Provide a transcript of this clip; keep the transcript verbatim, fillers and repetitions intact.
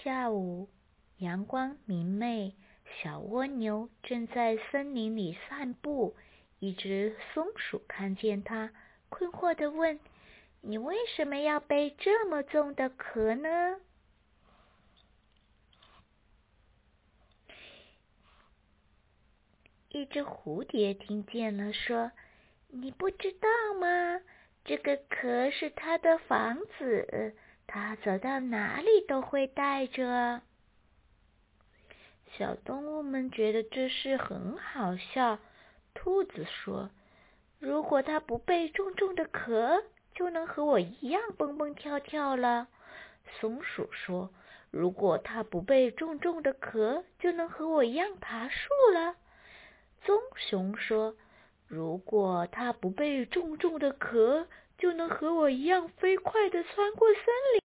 下午，阳光明媚，小蜗牛正在森林里散步。一只松鼠看见它，困惑地问：你为什么要背这么重的壳呢？一只蝴蝶听见了，说：你不知道吗？这个壳是它的房子，它走到哪里都会带着。小动物们觉得这事很好笑。兔子说：如果它不背重重的壳，就能和我一样蹦蹦跳跳了。松鼠说：如果它不背重重的壳，就能和我一样爬树了。棕熊说：如果它不背重重的壳，就能和我一样飞快地穿过森林。